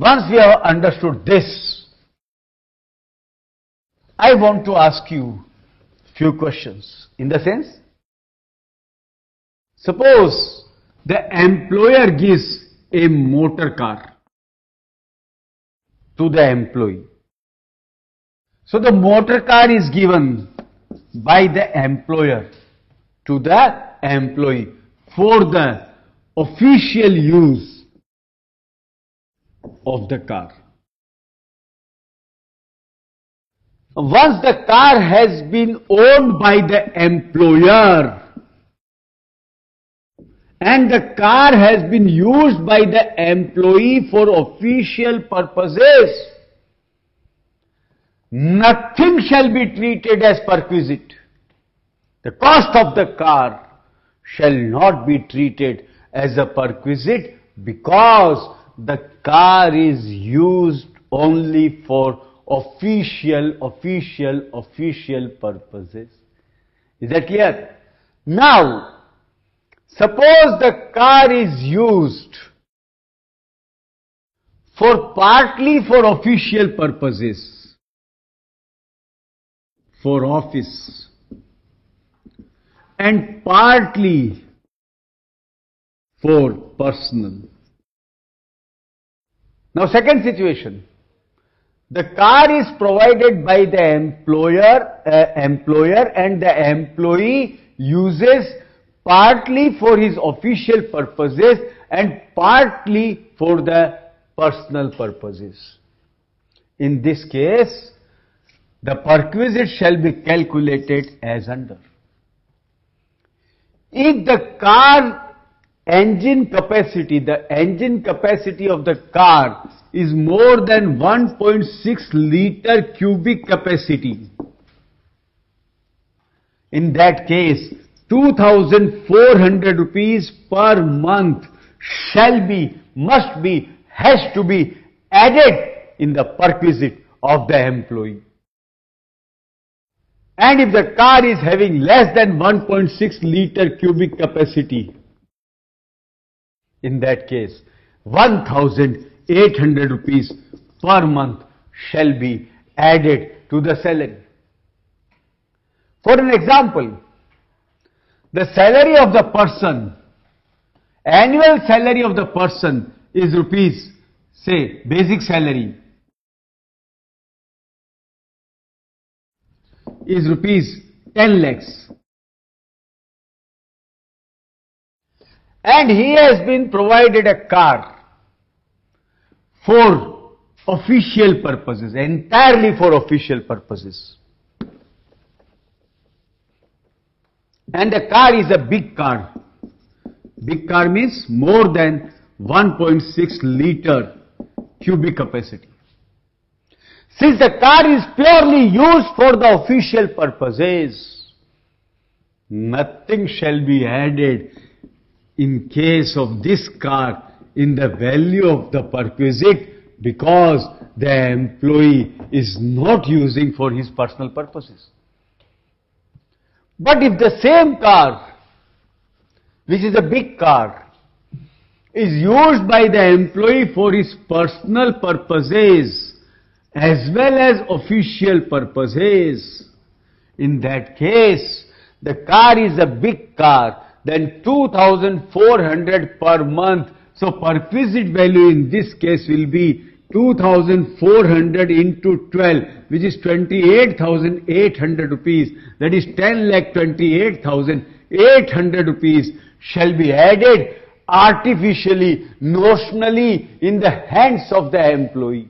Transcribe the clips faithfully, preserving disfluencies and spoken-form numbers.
Once we have understood this, I want to ask you few questions. In the sense, suppose the employer gives a motor car to the employee. So the motor car is given by the employer to the employee for the official use of the car. Once the car has been owned by the employer and the car has been used by the employee for official purposes, nothing shall be treated as perquisite. The cost of the car shall not be treated as a perquisite because the car is used only for official, official, official purposes. Is that clear? Now, suppose the car is used for partly for official purposes, for office, and partly for personal. Now, second situation. The car is provided by the employer, uh, employer and the employee uses partly for his official purposes and partly for the personal purposes. In this case, the perquisite shall be calculated as under. If the car engine capacity, the engine capacity of the car is more than one point six liter cubic capacity, in that case, two thousand four hundred rupees per month shall be, must be, has to be added in the perquisite of the employee. And if the car is having less than one point six liter cubic capacity, in that case, one thousand eight hundred rupees per month shall be added to the salary. For an example, the salary of the person, annual salary of the person is rupees, say, basic salary is rupees ten lakhs. And he has been provided a car for official purposes, entirely for official purposes. And the car is a big car. Big car means more than one point six liter cubic capacity. Since the car is purely used for the official purposes, nothing shall be added in case of this car in the value of the perquisite because the employee is not using for his personal purposes. But if the same car, which is a big car, is used by the employee for his personal purposes as well as official purposes, in that case, the car is a big car, then two thousand four hundred per month. So perquisite value in this case will be two thousand four hundred into twelve, which is twenty-eight thousand eight hundred rupees. That is ten lakh twenty-eight thousand eight hundred rupees shall be added artificially, notionally in the hands of the employee.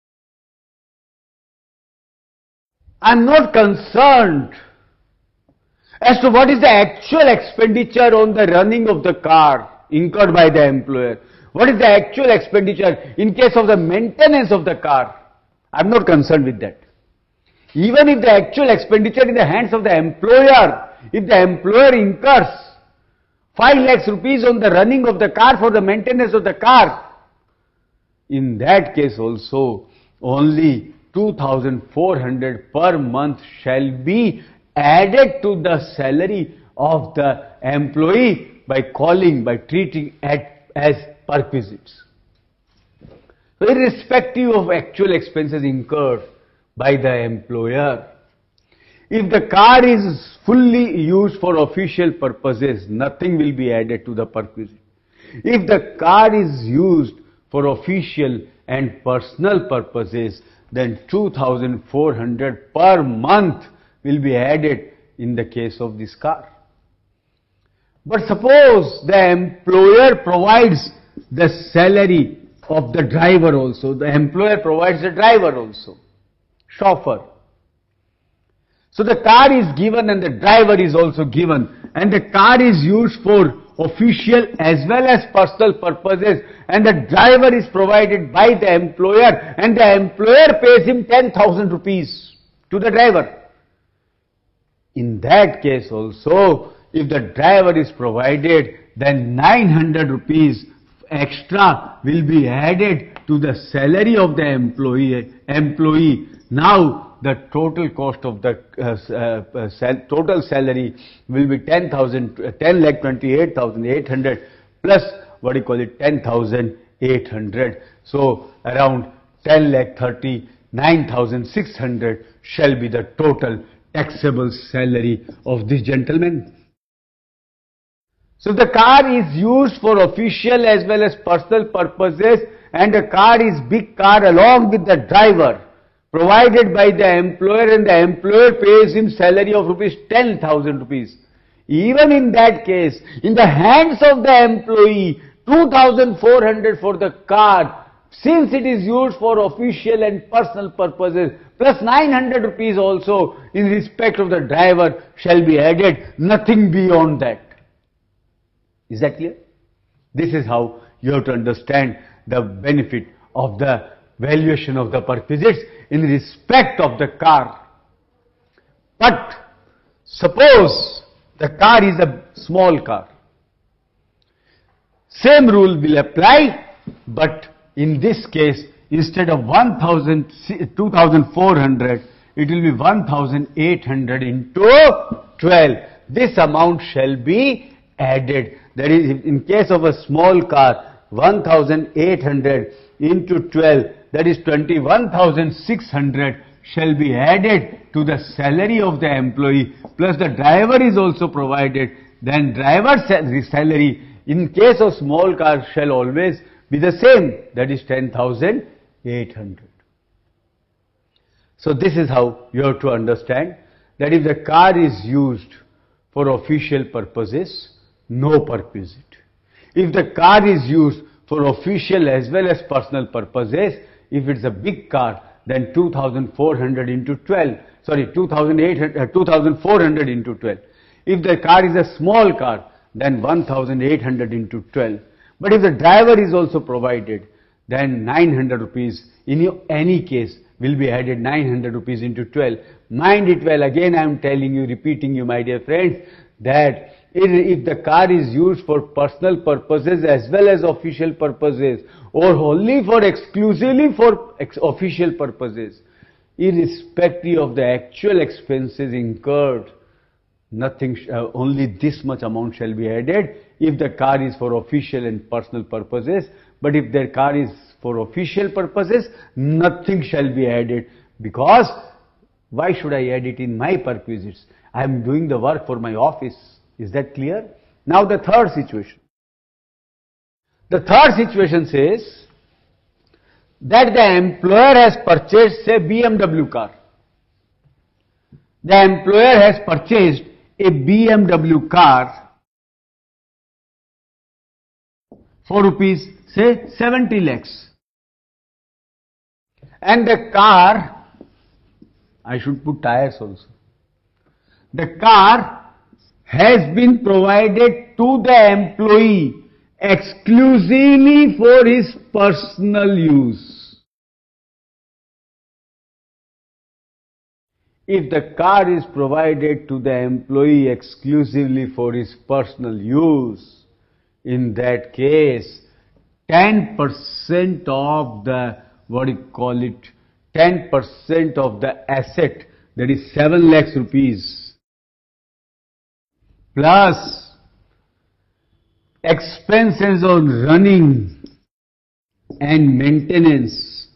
I am not concerned as to what is the actual expenditure on the running of the car incurred by the employer. What is the actual expenditure in case of the maintenance of the car? I am not concerned with that. Even if the actual expenditure in the hands of the employer, if the employer incurs five lakhs rupees on the running of the car for the maintenance of the car, in that case also only two thousand four hundred per month shall be added to the salary of the employee by calling, by treating it as perquisites. So irrespective of actual expenses incurred by the employer, if the car is fully used for official purposes, nothing will be added to the perquisite. If the car is used for official and personal purposes, then two thousand four hundred per month will be added in the case of this car. But suppose the employer provides the salary of the driver also. The employer provides the driver also, chauffeur. So the car is given and the driver is also given, and the car is used for official as well as personal purposes, and the driver is provided by the employer, and the employer pays him ten thousand rupees to the driver. In that case also, if the driver is provided, then nine hundred rupees extra will be added to the salary of the employee. employee. Now, the total cost of the uh, uh, sal total salary will be ten thousand, ten lakh twenty-eight thousand eight hundred plus what do you call it, ten thousand eight hundred. So, around ten lakh thirty-nine thousand six hundred shall be the total taxable salary of this gentleman. So the car is used for official as well as personal purposes, and the car is big car along with the driver, provided by the employer, and the employer pays him salary of rupees ten thousand rupees. Even in that case, in the hands of the employee, two thousand four hundred for the car, since it is used for official and personal purposes, plus nine hundred rupees also in respect of the driver shall be added, nothing beyond that. Is that clear? This is how you have to understand the benefit of the valuation of the perquisites in respect of the car. But suppose the car is a small car. Same rule will apply, but in this case, instead of one thousand, two thousand four hundred, it will be one thousand eight hundred into twelve. This amount shall be added. That is, in case of a small car, one thousand eight hundred into twelve, that is twenty-one thousand six hundred shall be added to the salary of the employee, plus the driver is also provided. Then driver's salary in case of small car shall always be the same, that is ten thousand eight hundred. So this is how you have to understand that if the car is used for official purposes, no perquisite. If the car is used for official as well as personal purposes, if it's a big car, then two thousand four hundred into twelve, sorry, two thousand eight hundred, uh, two thousand four hundred into twelve. If the car is a small car, then one thousand eight hundred into twelve. But if the driver is also provided, then nine hundred rupees in any case will be added, nine hundred rupees into twelve. Mind it well, again I am telling you, repeating you my dear friends, that if the car is used for personal purposes as well as official purposes, or only for exclusively for ex official purposes, irrespective of the actual expenses incurred, nothing, uh, only this much amount shall be added if the car is for official and personal purposes. But if their car is for official purposes, nothing shall be added, because why should I add it in my perquisites? I am doing the work for my office. Is that clear? Now the third situation. The third situation says that the employer has purchased, say, B M W car. The employer has purchased a B M W car for rupees, say, seventy lakhs. And the car, I should put tires also. The car has been provided to the employee exclusively for his personal use. If the car is provided to the employee exclusively for his personal use, in that case, ten percent of the, what do you call it, ten percent of the asset, that is seven lakhs rupees, plus expenses on running and maintenance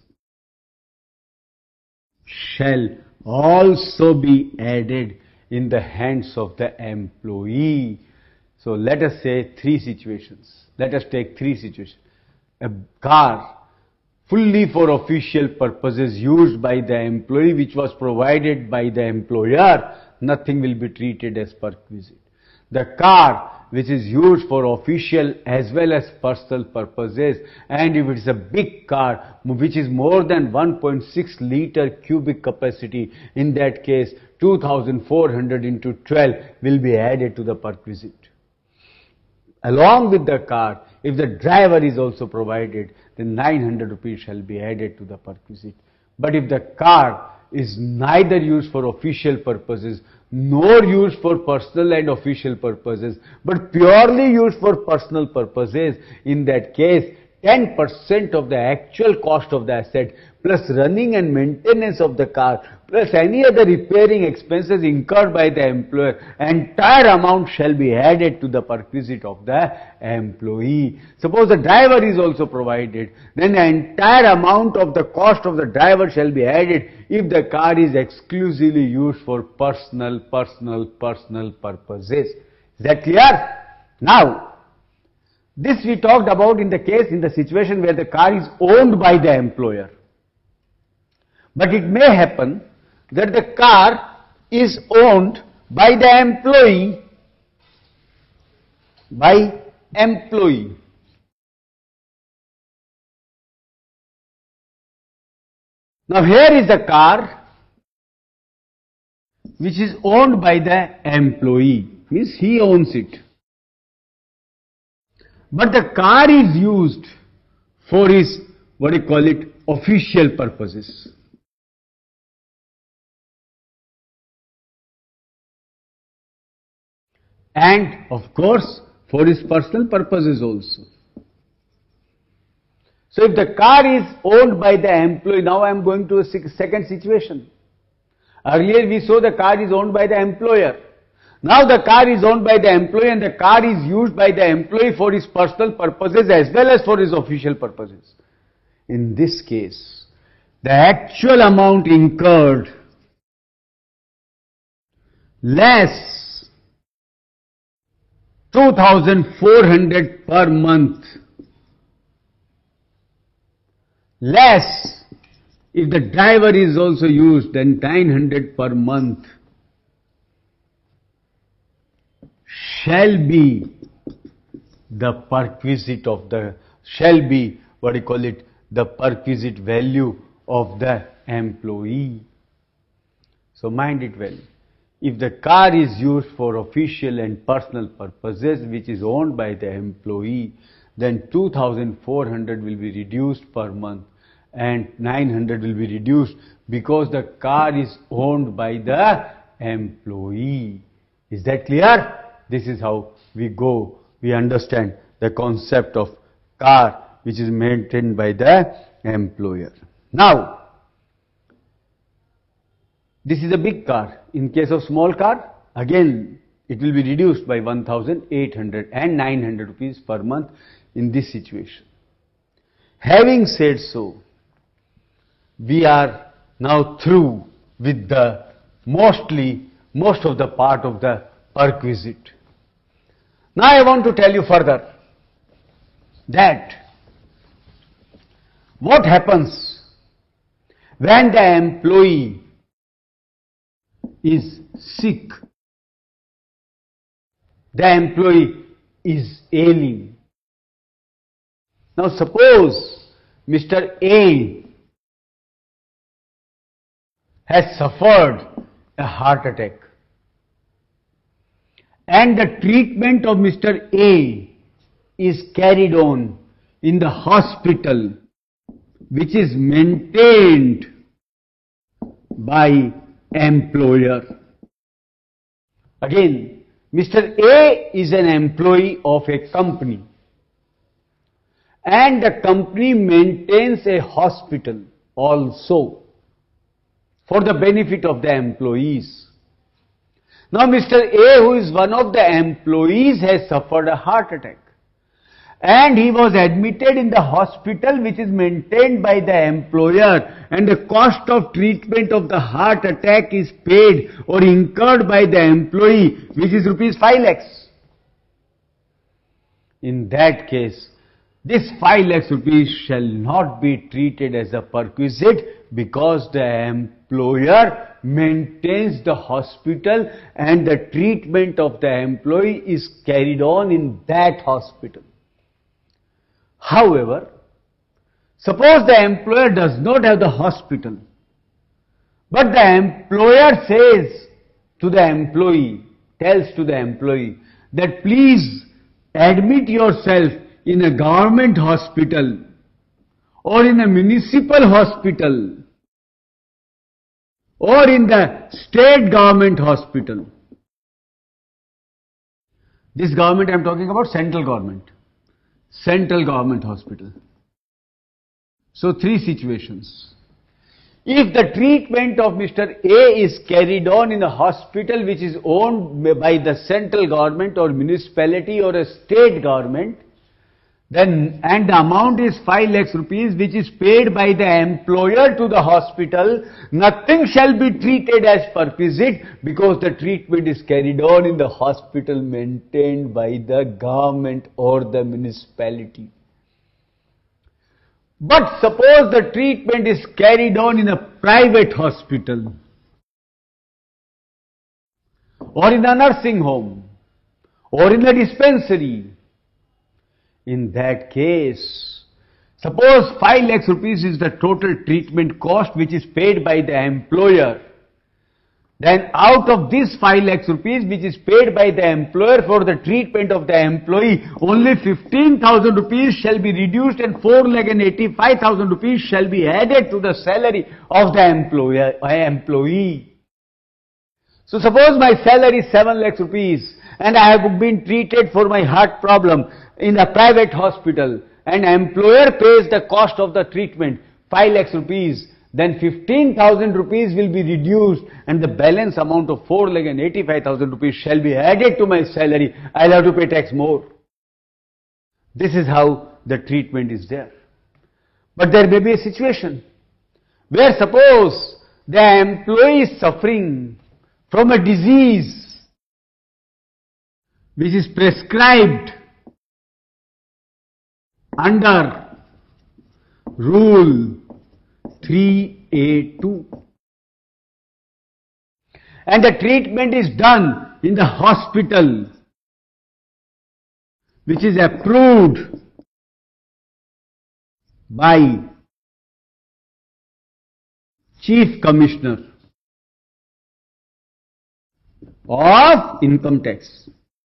shall also be added in the hands of the employee. So let us say three situations. Let us take three situations. A car fully for official purposes used by the employee, which was provided by the employer, nothing will be treated as perquisite. The car which is used for official as well as personal purposes, and if it is a big car which is more than one point six liter cubic capacity, in that case two thousand four hundred into twelve will be added to the perquisite. Along with the car, if the driver is also provided, then nine hundred rupees shall be added to the perquisite. But if the car is neither used for official purposes nor used for personal and official purposes, but purely used for personal purposes, in that case ten percent of the actual cost of the asset plus running and maintenance of the car plus any other repairing expenses incurred by the employer, entire amount shall be added to the perquisite of the employee. Suppose the driver is also provided, then the entire amount of the cost of the driver shall be added if the car is exclusively used for personal, personal, personal purposes. Is that clear? Now, this we talked about in the case, in the situation where the car is owned by the employer. But it may happen that the car is owned by the employee, by employee. Now here is the car which is owned by the employee, means he owns it. But the car is used for his, what do you call it, official purposes. And of course for his personal purposes also. So if the car is owned by the employee, now I am going to a second situation. Earlier we saw the car is owned by the employer. Now the car is owned by the employee and the car is used by the employee for his personal purposes as well as for his official purposes. In this case, the actual amount incurred less two thousand four hundred per month, less if the driver is also used, then nine hundred per month, shall be the perquisite of the, shall be, what do you call it, the perquisite value of the employee. So mind it well. If the car is used for official and personal purposes, which is owned by the employee, then two thousand four hundred will be reduced per month and nine hundred will be reduced because the car is owned by the employee. Is that clear? This is how we go, we understand the concept of car which is maintained by the employer. Now, this is a big car. In case of small car, again it will be reduced by one thousand eight hundred and nine hundred rupees per month in this situation. Having said so, we are now through with the mostly, most of the part of the perquisite. Now I want to tell you further that what happens when the employee is sick, the employee is ailing. Now suppose Mister A has suffered a heart attack and the treatment of Mister A is carried on in the hospital which is maintained by employer. Again, Mister A is an employee of a company and the company maintains a hospital also for the benefit of the employees. Now Mister A, who is one of the employees, has suffered a heart attack and he was admitted in the hospital which is maintained by the employer, and the cost of treatment of the heart attack is paid or incurred by the employee, which is rupees five lakhs. In that case, this five lakhs rupees shall not be treated as a perquisite, because the employer maintains the hospital and the treatment of the employee is carried on in that hospital. However, suppose the employer does not have the hospital, but the employer says to the employee, tells to the employee that please admit yourself in a government hospital or in a municipal hospital or in the state government hospital. This government I am talking about, central government. Central government hospital. So three situations. If the treatment of Mister A is carried on in a hospital which is owned by the central government or municipality or a state government, then and the amount is five lakhs rupees which is paid by the employer to the hospital, nothing shall be treated as perquisite, because the treatment is carried on in the hospital maintained by the government or the municipality. But suppose the treatment is carried on in a private hospital or in a nursing home or in a dispensary. In that case, suppose five lakhs rupees is the total treatment cost which is paid by the employer. Then out of this five lakhs rupees which is paid by the employer for the treatment of the employee, only fifteen thousand rupees shall be reduced and four lakh and eighty-five thousand rupees shall be added to the salary of the employer, employee. So suppose my salary is seven lakhs rupees and I have been treated for my heart problem in a private hospital, and employer pays the cost of the treatment, five lakhs rupees, then fifteen thousand rupees will be reduced and the balance amount of four lakh and eighty-five thousand rupees shall be added to my salary. I'll have to pay tax more. This is how the treatment is there. But there may be a situation where suppose the employee is suffering from a disease which is prescribed under Rule three A two, and the treatment is done in the hospital which is approved by Chief Commissioner of Income Tax.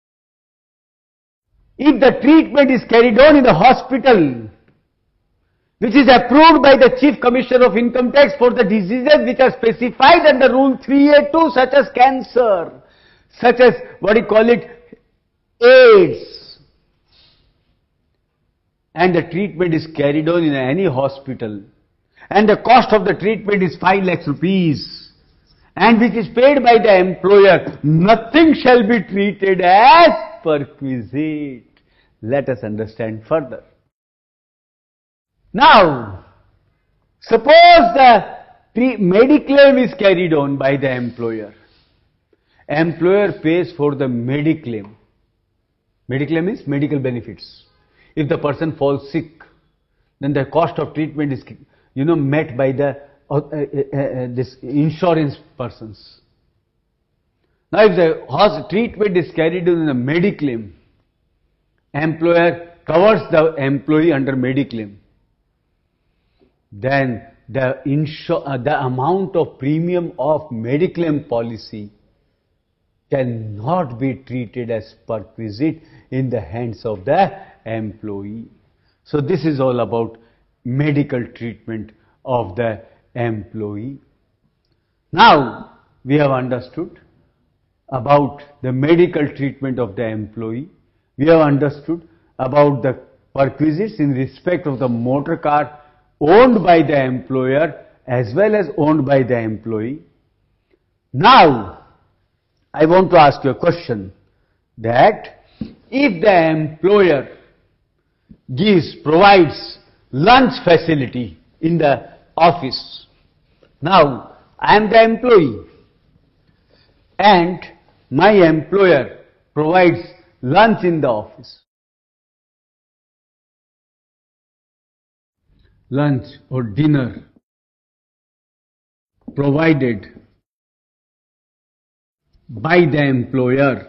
If the treatment is carried on in the hospital which is approved by the Chief Commissioner of Income Tax for the diseases which are specified under Rule three A two, such as cancer, such as what do you call it, AIDS, and the treatment is carried on in any hospital, and the cost of the treatment is five lakhs rupees, and which is paid by the employer, nothing shall be treated as perquisite. Let us understand further. Now, suppose the mediclaim is carried on by the employer. Employer pays for the mediclaim. Mediclaim is medical benefits. If the person falls sick, then the cost of treatment is, you know, met by the uh, uh, uh, this insurance persons. Now, if the treatment is carried on in a mediclaim, employer covers the employee under mediclaim, then the, insur uh, the amount of premium of mediclaim policy cannot be treated as perquisite in the hands of the employee. So this is all about medical treatment of the employee. Now we have understood about the medical treatment of the employee. We have understood about the perquisites in respect of the motor car owned by the employer as well as owned by the employee. Now, I want to ask you a question, that if the employer gives, provides lunch facility in the office. Now, I am the employee and my employer provides lunch in the office. Lunch or dinner provided by the employer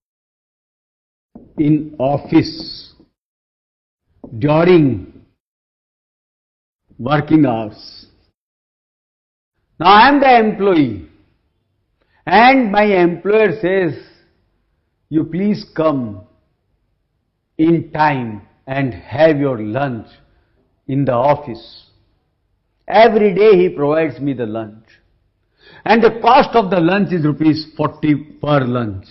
in office during working hours. Now I am the employee and my employer says, you please come in time and have your lunch in the office. Every day he provides me the lunch. And the cost of the lunch is rupees forty per lunch.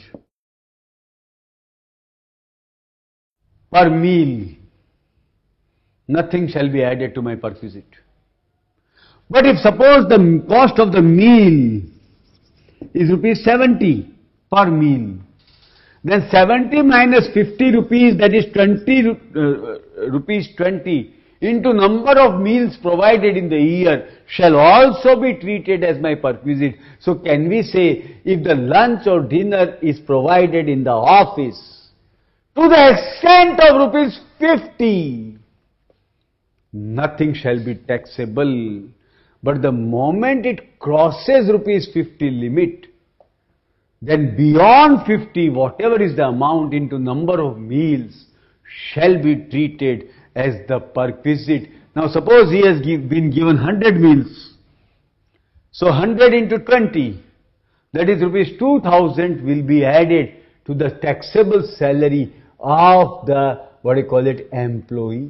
Per meal. Nothing shall be added to my perquisite. But if suppose the cost of the meal is rupees seventy per meal, then seventy minus fifty rupees, that is twenty uh, rupees twenty into number of meals provided in the year shall also be treated as my perquisite. So can we say, if the lunch or dinner is provided in the office to the extent of rupees fifty, nothing shall be taxable. But the moment it crosses rupees fifty limit, then beyond fifty, whatever is the amount into number of meals shall be treated as the perquisite. Now suppose he has give, been given one hundred meals. So one hundred into twenty, that is rupees two thousand will be added to the taxable salary of the, what do you call it, employee.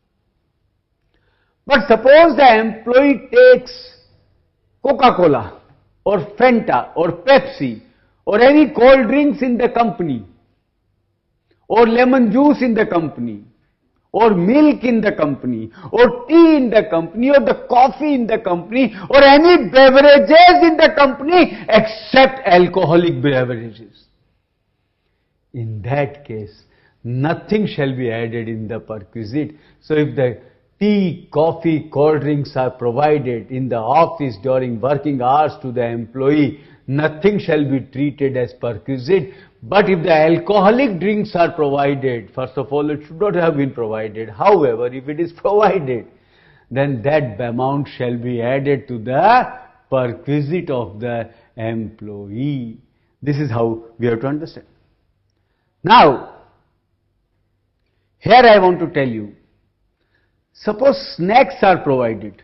But suppose the employee takes Coca-Cola or Fanta or Pepsi or any cold drinks in the company, or lemon juice in the company, or milk in the company, or tea in the company, or the coffee in the company, or any beverages in the company except alcoholic beverages. In that case, nothing shall be added in the perquisite. So if the tea, coffee, cold drinks are provided in the office during working hours to the employee, nothing shall be treated as perquisite. But if the alcoholic drinks are provided, first of all, it should not have been provided. However, if it is provided, then that amount shall be added to the perquisite of the employee. This is how we have to understand. Now, here I want to tell you, suppose snacks are provided.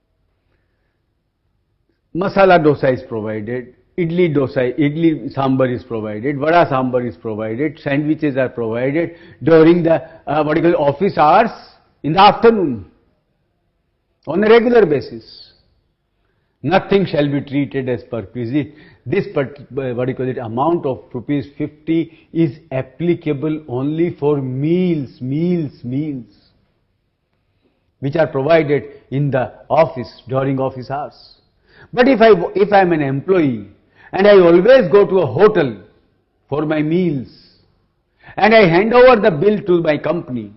Masala dosa is provided, idli dosa, idli sambar is provided, vada sambar is provided, sandwiches are provided during the uh, what you call office hours in the afternoon on a regular basis. Nothing shall be treated as perquisite. This part, what you call it, amount of rupees fifty is applicable only for meals, meals, meals, which are provided in the office during office hours. But if I if I am an employee and I always go to a hotel for my meals and I hand over the bill to my company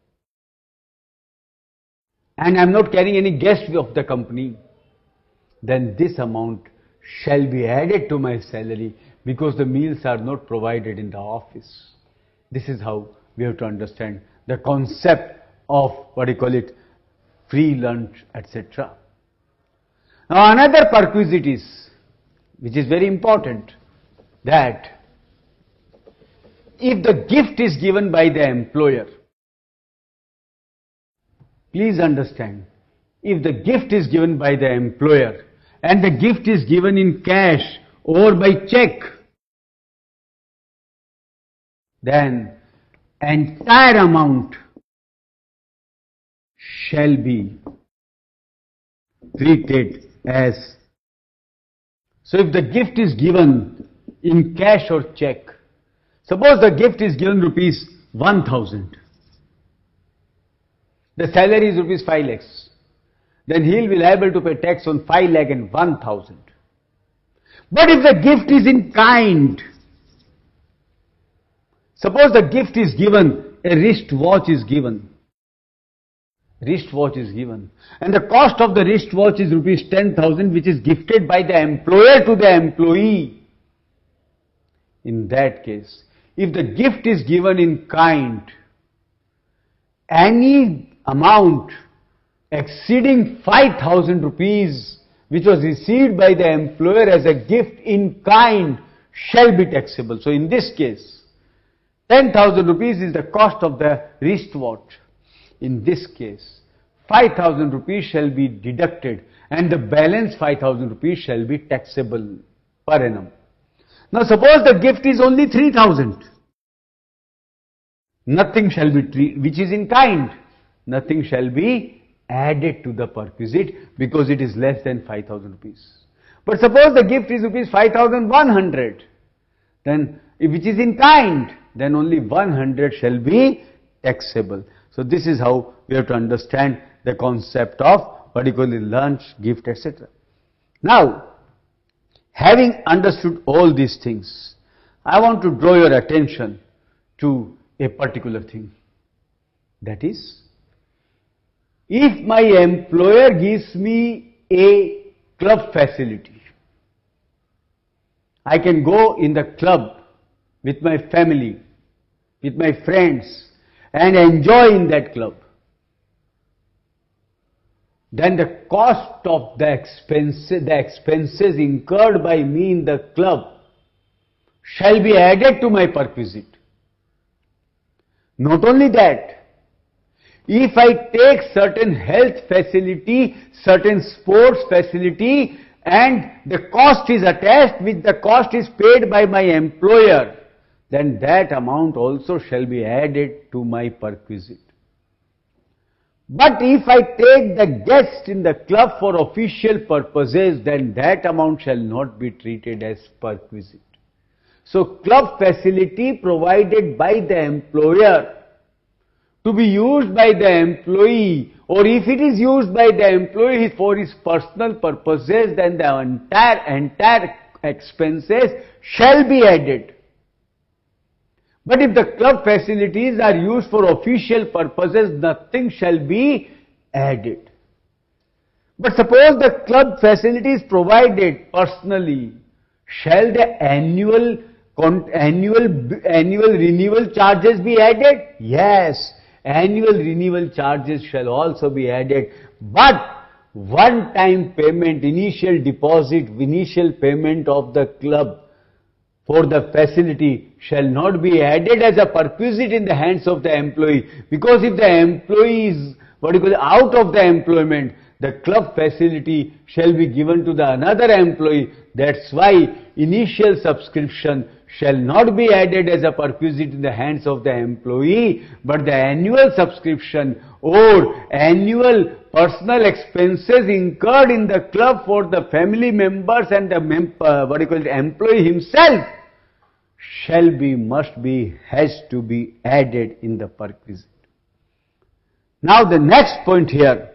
and I am not carrying any guest of the company, then this amount shall be added to my salary because the meals are not provided in the office. This is how we have to understand the concept of, what do you call it, free lunch, et cetera. Now another perquisite is, which is very important, that if the gift is given by the employer, please understand, if the gift is given by the employer and the gift is given in cash or by check, then entire amount shall be treated as. So if the gift is given in cash or check, suppose the gift is given rupees one thousand, the salary is rupees five lakhs, then he will be liable to pay tax on five lakh and one thousand. But if the gift is in kind, suppose the gift is given, a wrist watch is given, wristwatch is given, and the cost of the wristwatch is rupees ten thousand, which is gifted by the employer to the employee. In that case, if the gift is given in kind, any amount exceeding five thousand rupees which was received by the employer as a gift in kind shall be taxable. So in this case, ten thousand rupees is the cost of the wristwatch. In this case, five thousand rupees shall be deducted and the balance five thousand rupees shall be taxable per annum. Now suppose the gift is only three thousand. Nothing shall be, tre- which is in kind, nothing shall be added to the perquisite because it is less than five thousand rupees. But suppose the gift is rupees five thousand one hundred, then if which is in kind, then only one hundred shall be taxable. So this is how we have to understand the concept of particularly lunch, gift, et cetera. Now, having understood all these things, I want to draw your attention to a particular thing. That is, if my employer gives me a club facility, I can go in the club with my family, with my friends, and enjoy in that club. Then the cost of the expenses, the expenses incurred by me in the club shall be added to my perquisite. Not only that, if I take certain health facility, certain sports facility, and the cost is attached, which the cost is paid by my employer, then that amount also shall be added to my perquisite. But if I take the guest in the club for official purposes, then that amount shall not be treated as perquisite. So club facility provided by the employer to be used by the employee, or if it is used by the employee for his personal purposes, then the entire, entire expenses shall be added. But if the club facilities are used for official purposes, nothing shall be added. But suppose the club facilities provided personally, shall the annual, annual, annual renewal charges be added? Yes. Annual renewal charges shall also be added, but one-time payment, initial deposit, initial payment of the club for the facility shall not be added as a perquisite in the hands of the employee, because if the employee is what you call out of the employment, the club facility shall be given to the another employee. That's why initial subscription shall not be added as a perquisite in the hands of the employee, but the annual subscription or annual personal expenses incurred in the club for the family members and the mem uh, what you call it, employee himself shall be, must be, has to be added in the perquisite. Now the next point here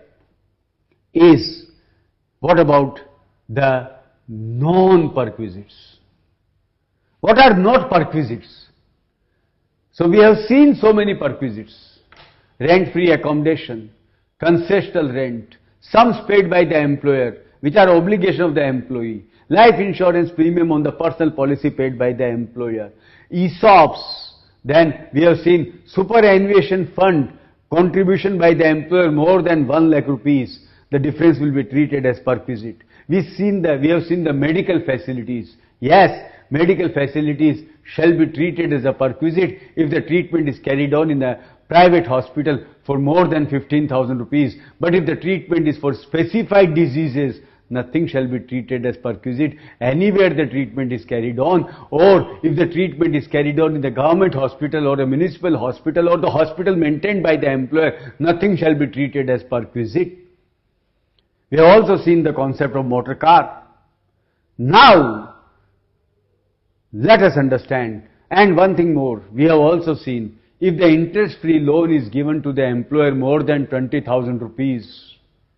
is, what about the non-perquisites? What are not perquisites? So we have seen so many perquisites: rent-free accommodation, concessional rent, sums paid by the employer, which are obligation of the employee, life insurance premium on the personal policy paid by the employer, E S O Ps. Then we have seen superannuation fund, contribution by the employer more than one lakh rupees. The difference will be treated as perquisite. We've seen the, we have seen the medical facilities. Yes, medical facilities shall be treated as a perquisite if the treatment is carried on in a private hospital for more than fifteen thousand rupees. But if the treatment is for specified diseases, nothing shall be treated as perquisite anywhere the treatment is carried on, or if the treatment is carried on in the government hospital or a municipal hospital or the hospital maintained by the employer, nothing shall be treated as perquisite. We have also seen the concept of motor car. Now, let us understand, and one thing more, we have also seen, if the interest-free loan is given to the employer more than twenty thousand rupees,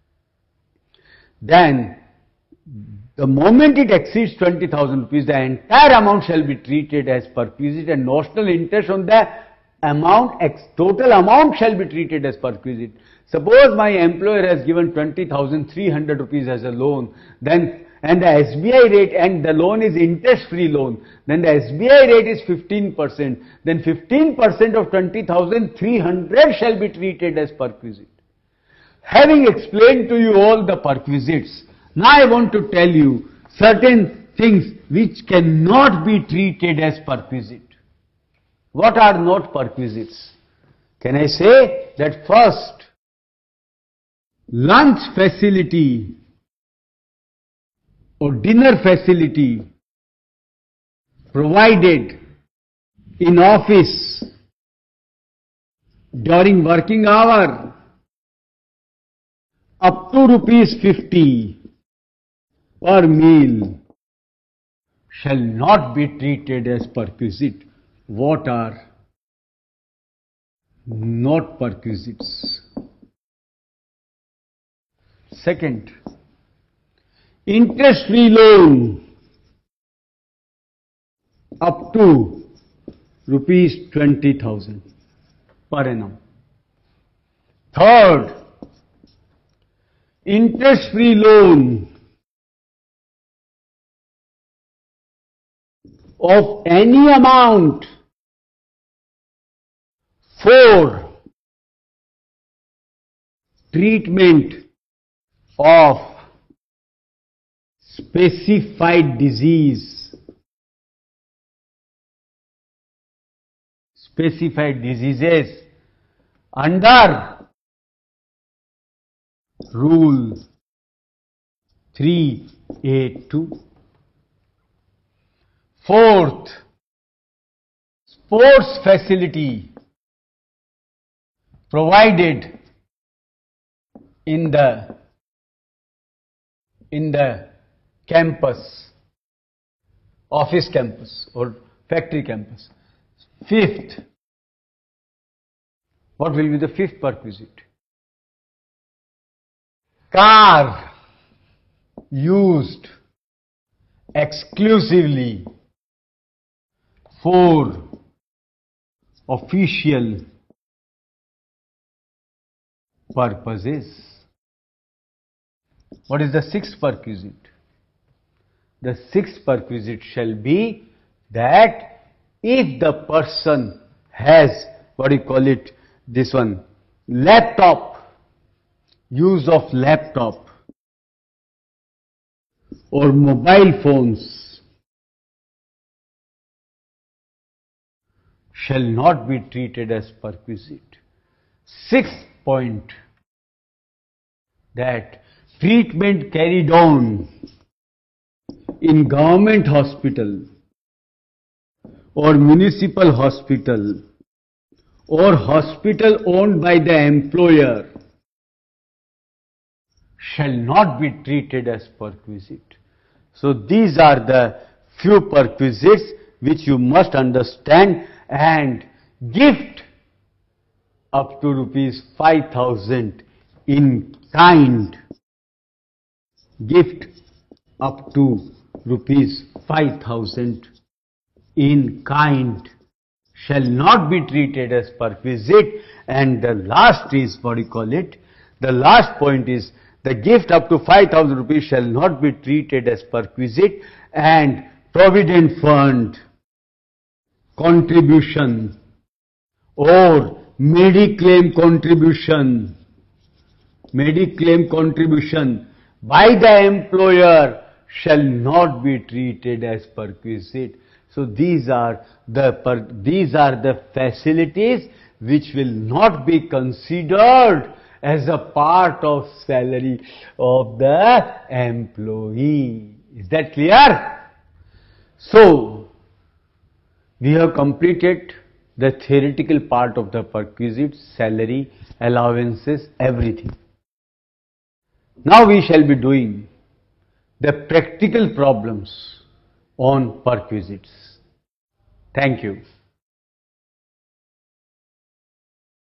then the moment it exceeds twenty thousand rupees, the entire amount shall be treated as perquisite, and notional interest on the amount, total amount shall be treated as perquisite. Suppose my employer has given twenty thousand three hundred rupees as a loan, then and the S B I rate, and the loan is interest-free loan, then the S B I rate is fifteen percent, then fifteen percent of twenty thousand three hundred shall be treated as perquisite. Having explained to you all the perquisites, now I want to tell you certain things which cannot be treated as perquisite. What are not perquisites? Can I say that first, lunch facility or dinner facility provided in office during working hour up to rupees fifty per meal shall not be treated as perquisite. What are not perquisites? Second, interest-free loan up to rupees twenty thousand per annum. Third, interest-free loan of any amount. Four, treatment of specified disease. Specified diseases under Rule three A two. Fourth, sports facility provided in the in the campus, office campus or factory campus. Fifth, what will be the fifth perquisite? Car used exclusively for official purposes. What is the sixth perquisite? The sixth perquisite shall be that if the person has, what do you call it, this one, laptop, use of laptop or mobile phones shall not be treated as perquisite. Sixth point, that treatment carried on in government hospital or municipal hospital or hospital owned by the employer shall not be treated as perquisite. So these are the few perquisites which you must understand, and gift up to rupees five thousand in kind, gift up to rupees five thousand in kind shall not be treated as perquisite. And the last is, what do you call it, the last point is, the gift up to five thousand rupees shall not be treated as perquisite, and provident fund contribution or mediclaim contribution, mediclaim contribution by the employer shall not be treated as perquisite. So these are the per, these are the facilities which will not be considered as a part of salary of the employee. Is that clear? So we have completed the theoretical part of the perquisite, salary, allowances, everything. Now we shall be doing the practical problems on perquisites. Thank you.